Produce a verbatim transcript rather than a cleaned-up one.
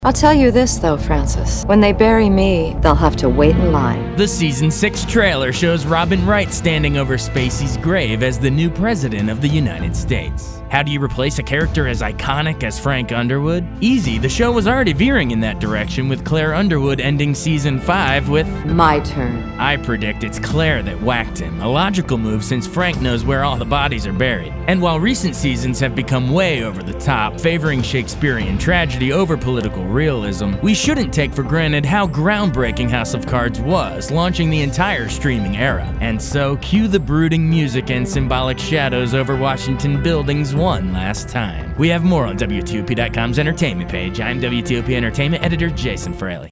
I'll tell you this, though, Francis. When they bury me, they'll have to wait in line. The season six trailer shows Robin Wright standing over Spacey's grave as the new president of the United States. How do you replace a character as iconic as Frank Underwood? Easy, the show was already veering in that direction with Claire Underwood ending season five with My turn. I predict it's Claire that whacked him, a logical move since Frank knows where all the bodies are buried. And while recent seasons have become way over the top, favoring Shakespearean tragedy over political realism, we shouldn't take for granted how groundbreaking House of Cards was, launching the entire streaming era. And so, cue the brooding music and symbolic shadows over Washington buildings one last time. We have more on W T O P dot com's entertainment page. I'm W T O P Entertainment editor Jason Fraley.